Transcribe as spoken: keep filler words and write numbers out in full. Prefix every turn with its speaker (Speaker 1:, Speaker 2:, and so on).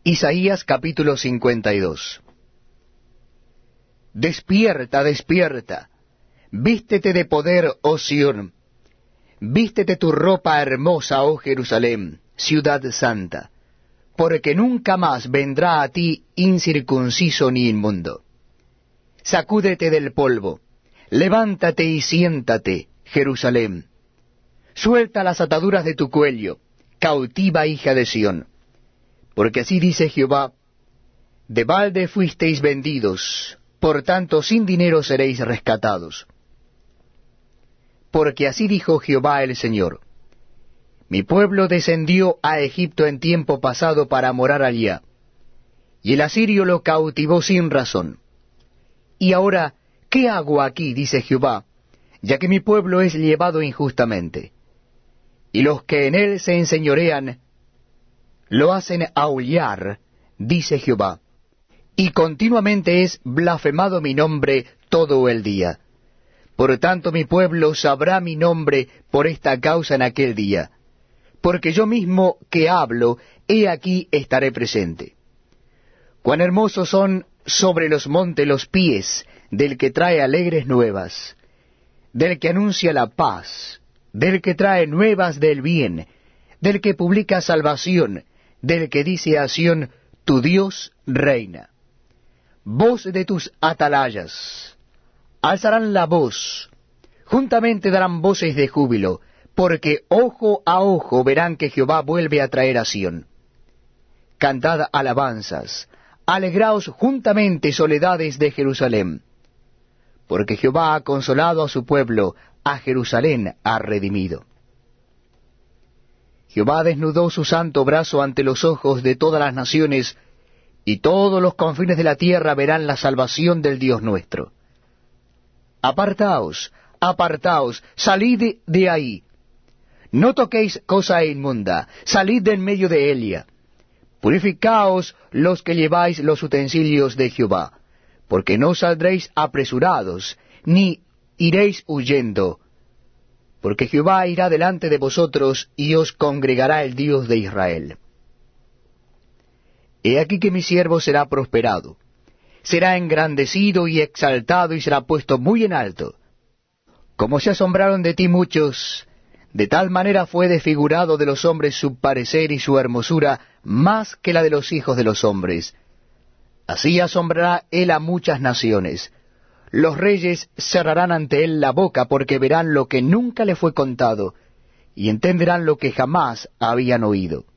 Speaker 1: Isaías capítulo cincuenta y dos. Despierta, despierta, vístete de poder, oh Sión, vístete tu ropa hermosa, oh Jerusalén, ciudad santa, porque nunca más vendrá a ti incircunciso ni inmundo. Sacúdete del polvo, levántate y siéntate, Jerusalén. Suelta las ataduras de tu cuello, cautiva hija de Sión. Porque así dice Jehová: de balde fuisteis vendidos, por tanto sin dinero seréis rescatados. Porque así dijo Jehová el Señor: mi pueblo descendió a Egipto en tiempo pasado para morar allá, y el asirio lo cautivó sin razón. Y ahora, ¿qué hago aquí? Dice Jehová, ya que mi pueblo es llevado injustamente, y los que en él se enseñorean lo hacen aullar, dice Jehová, y continuamente es blasfemado mi nombre todo el día. Por tanto mi pueblo sabrá mi nombre por esta causa en aquel día, porque yo mismo que hablo, he aquí estaré presente. Cuán hermosos son sobre los montes los pies del que trae alegres nuevas, del que anuncia la paz, del que trae nuevas del bien, del que publica salvación, del que dice a Sión: tu Dios reina. Voz de tus atalayas, alzarán la voz, juntamente darán voces de júbilo, porque ojo a ojo verán que Jehová vuelve a traer a Sión. Cantad alabanzas, alegraos juntamente, soledades de Jerusalén, porque Jehová ha consolado a su pueblo, a Jerusalén ha redimido. Jehová desnudó su santo brazo ante los ojos de todas las naciones, y todos los confines de la tierra verán la salvación del Dios nuestro. Apartaos, apartaos, salid de ahí. No toquéis cosa inmunda, salid de en medio de ella. Purificaos los que lleváis los utensilios de Jehová, porque no saldréis apresurados, ni iréis huyendo, porque Jehová irá delante de vosotros, y os congregará el Dios de Israel. He aquí que mi siervo será prosperado, será engrandecido y exaltado, y será puesto muy en alto. Como se asombraron de ti muchos, de tal manera fue desfigurado de los hombres su parecer y su hermosura, más que la de los hijos de los hombres. Así asombrará él a muchas naciones. Los reyes cerrarán ante él la boca, porque verán lo que nunca le fue contado, y entenderán lo que jamás habían oído.